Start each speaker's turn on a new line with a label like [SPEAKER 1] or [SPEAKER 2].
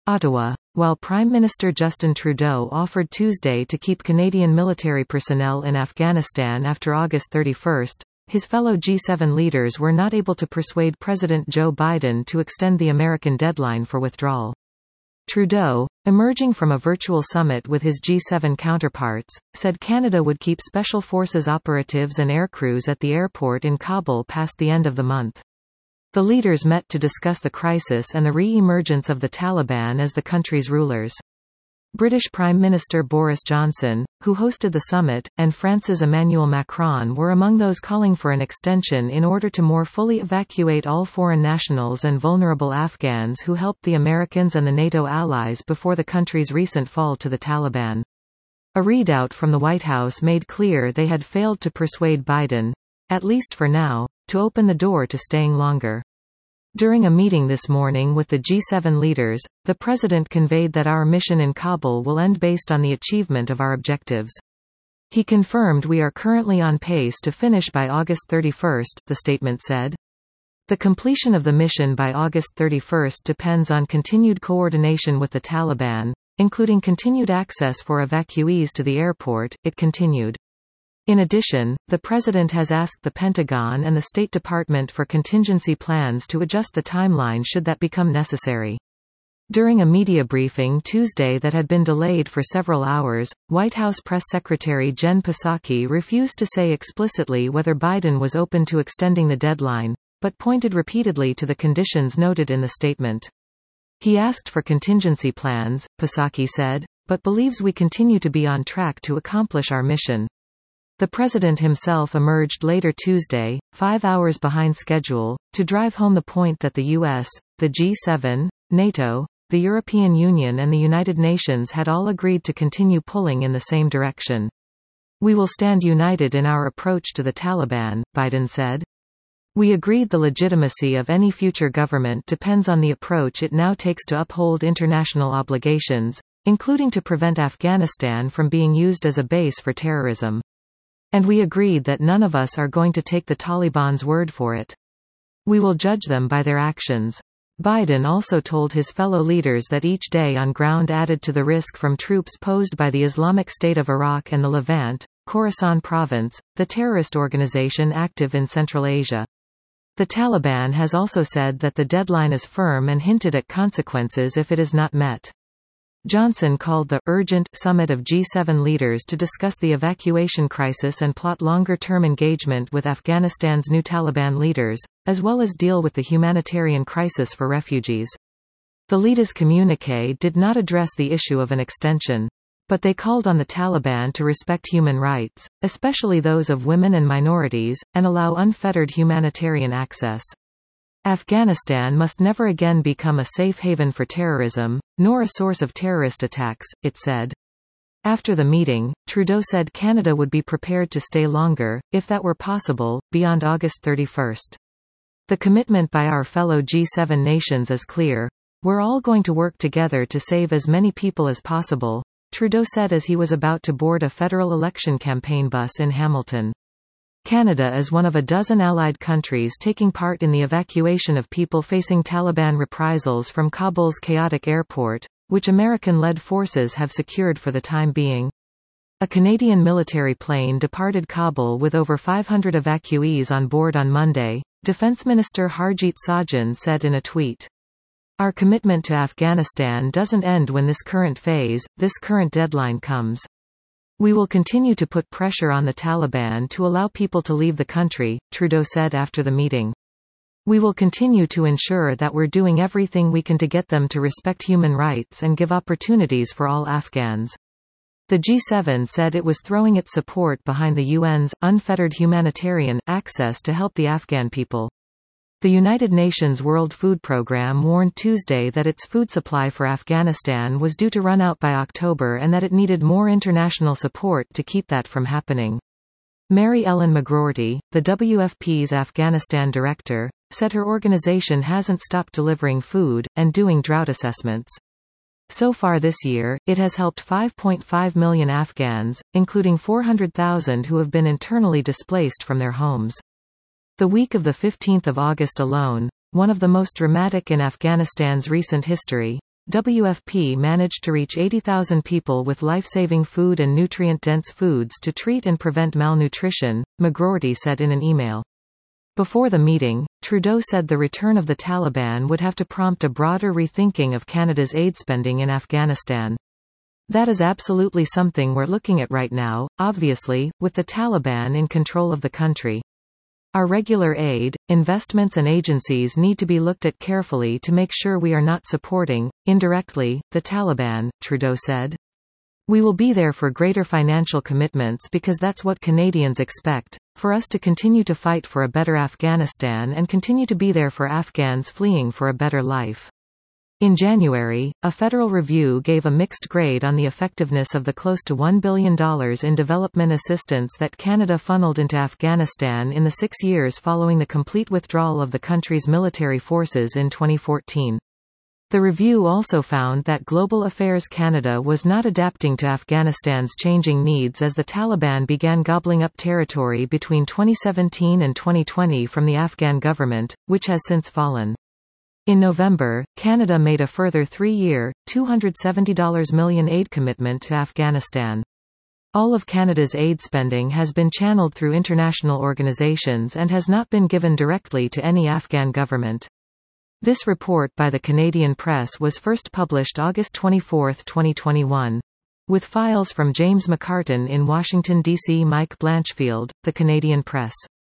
[SPEAKER 1] Ottawa. While Prime Minister Justin Trudeau offered Tuesday to keep Canadian military personnel in Afghanistan after August 31, his fellow G7 leaders were not able to persuade President Joe Biden to extend the American deadline for withdrawal. Trudeau, emerging from a virtual summit with his G7 counterparts, said Canada would keep Special Forces operatives and aircrews at the airport in Kabul past the end of the month. The leaders met to discuss the crisis and the re-emergence of the Taliban as the country's rulers. British Prime Minister Boris Johnson, who hosted the summit, and France's Emmanuel Macron were among those calling for an extension in order to more fully evacuate all foreign nationals and vulnerable Afghans who helped the Americans and the NATO allies before the country's recent fall to the Taliban. A readout from the White House made clear they had failed to persuade Biden, at least for now, to open the door to staying longer. During a meeting this morning with the G7 leaders, the president conveyed that our mission in Kabul will end based on the achievement of our objectives. He confirmed we are currently on pace to finish by August 31, the statement said. The completion of the mission by August 31 depends on continued coordination with the Taliban, including continued access for evacuees to the airport, it continued. In addition, the President has asked the Pentagon and the State Department for contingency plans to adjust the timeline should that become necessary. During a media briefing Tuesday that had been delayed for several hours, White House Press Secretary Jen Psaki refused to say explicitly whether Biden was open to extending the deadline, but pointed repeatedly to the conditions noted in the statement. He asked for contingency plans, Psaki said, but believes we continue to be on track to accomplish our mission. The president himself emerged later Tuesday, 5 hours behind schedule, to drive home the point that the U.S., the G7, NATO, the European Union and the United Nations had all agreed to continue pulling in the same direction. We will stand united in our approach to the Taliban, Biden said. We agreed the legitimacy of any future government depends on the approach it now takes to uphold international obligations, including to prevent Afghanistan from being used as a base for terrorism. And we agreed that none of us are going to take the Taliban's word for it. We will judge them by their actions. Biden also told his fellow leaders that each day on ground added to the risk from troops posed by the Islamic State of Iraq and the Levant, Khorasan province, the terrorist organization active in Central Asia. The Taliban has also said that the deadline is firm and hinted at consequences if it is not met. Johnson called the urgent summit of G7 leaders to discuss the evacuation crisis and plot longer-term engagement with Afghanistan's new Taliban leaders, as well as deal with the humanitarian crisis for refugees. The leaders' communiqué did not address the issue of an extension. But they called on the Taliban to respect human rights, especially those of women and minorities, and allow unfettered humanitarian access. Afghanistan must never again become a safe haven for terrorism, nor a source of terrorist attacks, it said. After the meeting, Trudeau said Canada would be prepared to stay longer, if that were possible, beyond August 31. The commitment by our fellow G7 nations is clear. We're all going to work together to save as many people as possible, Trudeau said as he was about to board a federal election campaign bus in Hamilton. Canada is one of a dozen allied countries taking part in the evacuation of people facing Taliban reprisals from Kabul's chaotic airport, which American-led forces have secured for the time being. A Canadian military plane departed Kabul with over 500 evacuees on board on Monday, Defense Minister Harjit Sajjan said in a tweet. Our commitment to Afghanistan doesn't end when this current deadline comes. We will continue to put pressure on the Taliban to allow people to leave the country, Trudeau said after the meeting. We will continue to ensure that we're doing everything we can to get them to respect human rights and give opportunities for all Afghans. The G7 said it was throwing its support behind the UN's unfettered humanitarian access to help the Afghan people. The United Nations World Food Programme warned Tuesday that its food supply for Afghanistan was due to run out by October and that it needed more international support to keep that from happening. Mary Ellen McGroarty, the WFP's Afghanistan director, said her organization hasn't stopped delivering food and doing drought assessments. So far this year, it has helped 5.5 million Afghans, including 400,000 who have been internally displaced from their homes. The week of the 15th of August alone, one of the most dramatic in Afghanistan's recent history, WFP managed to reach 80,000 people with life-saving food and nutrient-dense foods to treat and prevent malnutrition, McGroarty said in an email. Before the meeting, Trudeau said the return of the Taliban would have to prompt a broader rethinking of Canada's aid spending in Afghanistan. That is absolutely something we're looking at right now, obviously, with the Taliban in control of the country. Our regular aid, investments and agencies need to be looked at carefully to make sure we are not supporting, indirectly, the Taliban, Trudeau said. We will be there for greater financial commitments because that's what Canadians expect, for us to continue to fight for a better Afghanistan and continue to be there for Afghans fleeing for a better life. In January, a federal review gave a mixed grade on the effectiveness of the close to $1 billion in development assistance that Canada funneled into Afghanistan in the 6 years following the complete withdrawal of the country's military forces in 2014. The review also found that Global Affairs Canada was not adapting to Afghanistan's changing needs as the Taliban began gobbling up territory between 2017 and 2020 from the Afghan government, which has since fallen. In November, Canada made a further 3-year, $270 million aid commitment to Afghanistan. All of Canada's aid spending has been channeled through international organizations and has not been given directly to any Afghan government. This report by the Canadian Press was first published August 24, 2021. With files from James McCartan in Washington, D.C. Mike Blanchfield, The Canadian Press.